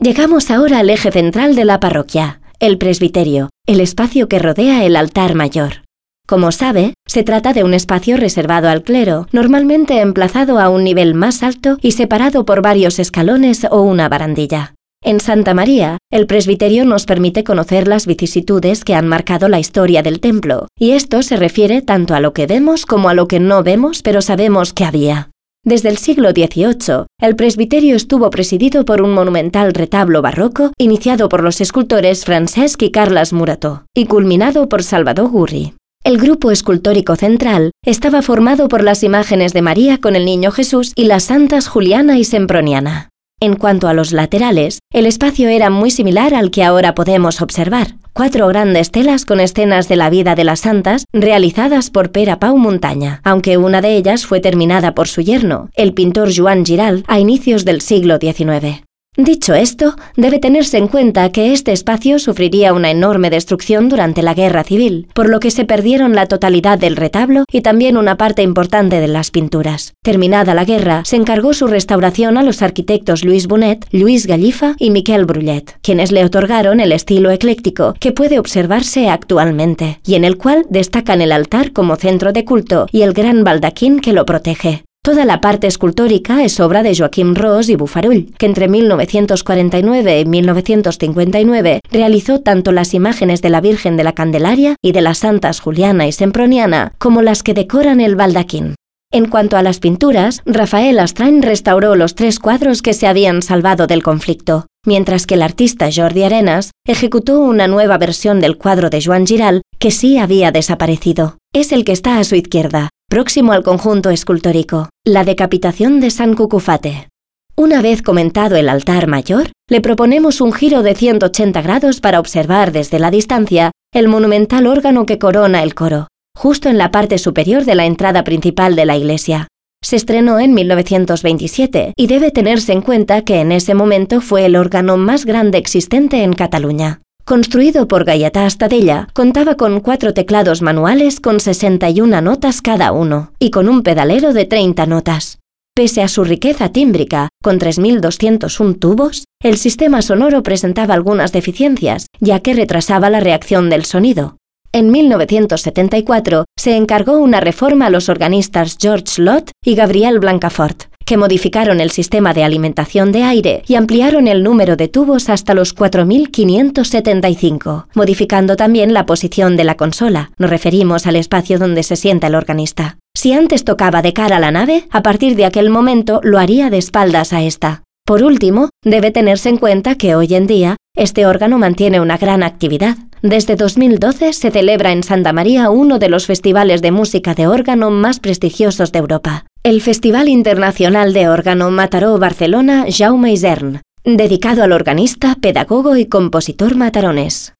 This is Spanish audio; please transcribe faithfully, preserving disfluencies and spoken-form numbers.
Llegamos ahora al eje central de la parroquia, el presbiterio, el espacio que rodea el altar mayor. Como sabe, se trata de un espacio reservado al clero, normalmente emplazado a un nivel más alto y separado por varios escalones o una barandilla. En Santa María, el presbiterio nos permite conocer las vicisitudes que han marcado la historia del templo, y esto se refiere tanto a lo que vemos como a lo que no vemos, pero sabemos que había. Desde el siglo dieciocho, el presbiterio estuvo presidido por un monumental retablo barroco iniciado por los escultores Francesc y Carles Morató y culminado por Salvador Gurri. El grupo escultórico central estaba formado por las imágenes de María con el Niño Jesús y las santas Juliana y Semproniana. En cuanto a los laterales, el espacio era muy similar al que ahora podemos observar. Cuatro grandes telas con escenas de la vida de las santas realizadas por Pere Pau Muntanya, aunque una de ellas fue terminada por su yerno, el pintor Joan Giralt, a inicios del siglo diecinueve. Dicho esto, debe tenerse en cuenta que este espacio sufriría una enorme destrucción durante la Guerra Civil, por lo que se perdieron la totalidad del retablo y también una parte importante de las pinturas. Terminada la guerra, se encargó su restauración a los arquitectos Lluís Bonet, Lluís Gallifa y Miquel Brullet, quienes le otorgaron el estilo ecléctico que puede observarse actualmente, y en el cual destacan el altar como centro de culto y el gran baldaquín que lo protege. Toda la parte escultórica es obra de Joaquim Ros y Bofarull, que entre mil novecientos cuarenta y nueve y mil novecientos cincuenta y nueve realizó tanto las imágenes de la Virgen de la Candelaria y de las santas Juliana y Semproniana como las que decoran el baldaquín. En cuanto a las pinturas, Rafael Astrain restauró los tres cuadros que se habían salvado del conflicto, mientras que el artista Jordi Arenas ejecutó una nueva versión del cuadro de Joan Giralt que sí había desaparecido. Es el que está a su izquierda, próximo al conjunto escultórico, la decapitación de San Cucufate. Una vez comentado el altar mayor, le proponemos un giro de ciento ochenta grados para observar desde la distancia el monumental órgano que corona el coro, justo en la parte superior de la entrada principal de la iglesia. Se estrenó en mil novecientos veintisiete y debe tenerse en cuenta que en ese momento fue el órgano más grande existente en Cataluña. Construido por Gaietà Estadella, contaba con cuatro teclados manuales con sesenta y una notas cada uno y con un pedalero de treinta notas. Pese a su riqueza tímbrica, con tres mil doscientos uno tubos, el sistema sonoro presentaba algunas deficiencias, ya que retrasaba la reacción del sonido. En mil novecientos setenta y cuatro se encargó una reforma a los organistas George Lott y Gabriel Blancafort, que modificaron el sistema de alimentación de aire y ampliaron el número de tubos hasta los cuatro mil quinientos setenta y cinco, modificando también la posición de la consola. Nos referimos al espacio donde se sienta el organista. Si antes tocaba de cara a la nave, a partir de aquel momento lo haría de espaldas a esta. Por último, debe tenerse en cuenta que hoy en día este órgano mantiene una gran actividad. Desde dos mil doce se celebra en Santa María uno de los festivales de música de órgano más prestigiosos de Europa, el Festival Internacional de Órgano Mataró Barcelona Jaume Isern, dedicado al organista, pedagogo y compositor mataronés.